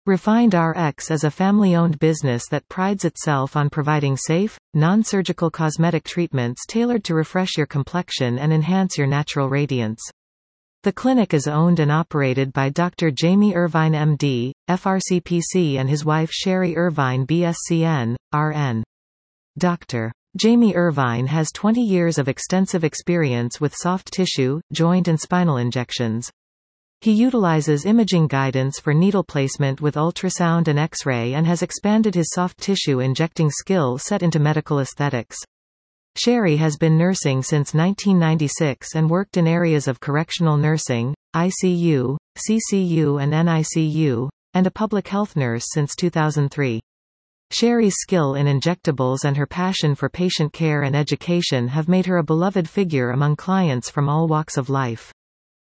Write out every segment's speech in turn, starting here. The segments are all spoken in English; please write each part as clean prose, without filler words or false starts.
Refined RX is a family-owned business that prides itself on providing safe, non-surgical cosmetic treatments tailored to refresh your complexion and enhance your natural radiance. The clinic is owned and operated by Dr. Jamie Irvine MD, FRCPC, and his wife Sherry Irvine BSCN, RN. Dr. Jamie Irvine has 20 years of extensive experience with soft tissue, joint and spinal injections. He utilizes imaging guidance for needle placement with ultrasound and X-ray and has expanded his soft tissue injecting skill set into medical aesthetics. Sherry has been nursing since 1996 and worked in areas of correctional nursing, ICU, CCU and NICU, and a public health nurse since 2003. Sherry's skill in injectables and her passion for patient care and education have made her a beloved figure among clients from all walks of life.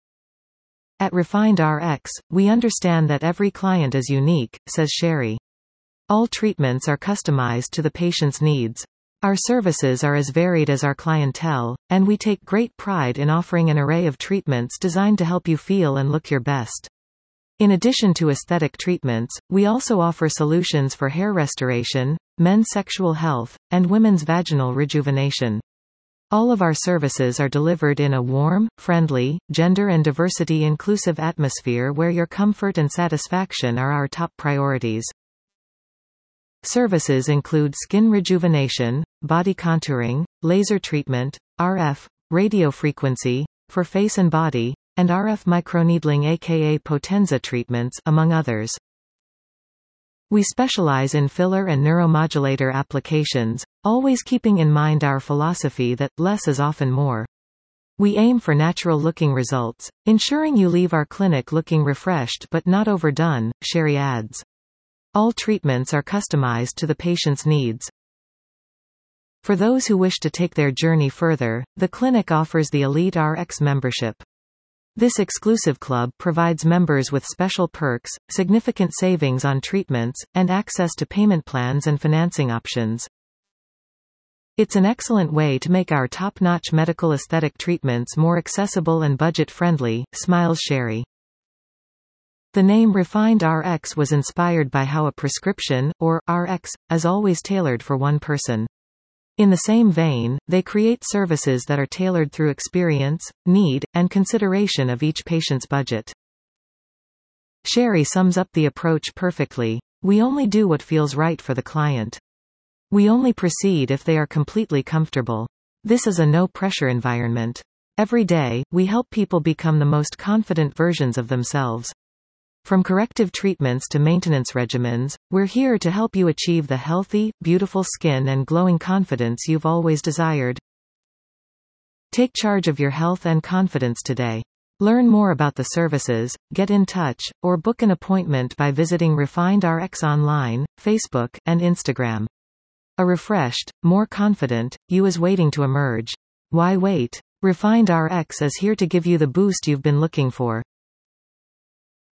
At Refined RX, we understand that every client is unique, says Sherry. All treatments are customized to the patient's needs. Our services are as varied as our clientele, and we take great pride in offering an array of treatments designed to help you feel and look your best. In addition to aesthetic treatments, we also offer solutions for hair restoration, men's sexual health, and women's vaginal rejuvenation. All of our services are delivered in a warm, friendly, gender and diversity-inclusive atmosphere where your comfort and satisfaction are our top priorities. Services include skin rejuvenation, body contouring, laser treatment, RF, radiofrequency, for face and body, and RF microneedling aka Potenza treatments, among others. We specialize in filler and neuromodulator applications, always keeping in mind our philosophy that less is often more. We aim for natural-looking results, ensuring you leave our clinic looking refreshed but not overdone, Sherry adds. All treatments are customized to the patient's needs. For those who wish to take their journey further, the clinic offers the Elite RX membership. This exclusive club provides members with special perks, significant savings on treatments, and access to payment plans and financing options. It's an excellent way to make our top-notch medical aesthetic treatments more accessible and budget-friendly, smiles Sherry. The name Refined RX was inspired by how a prescription, or RX, is always tailored for one person. In the same vein, they create services that are tailored through experience, need, and consideration of each patient's budget. Sherry sums up the approach perfectly. We only do what feels right for the client. We only proceed if they are completely comfortable. This is a no-pressure environment. Every day, we help people become the most confident versions of themselves. From corrective treatments to maintenance regimens, we're here to help you achieve the healthy, beautiful skin and glowing confidence you've always desired. Take charge of your health and confidence today. Learn more about the services, get in touch, or book an appointment by visiting Refined RX online, Facebook, and Instagram. A refreshed, more confident, you is waiting to emerge. Why wait? Refined RX is here to give you the boost you've been looking for.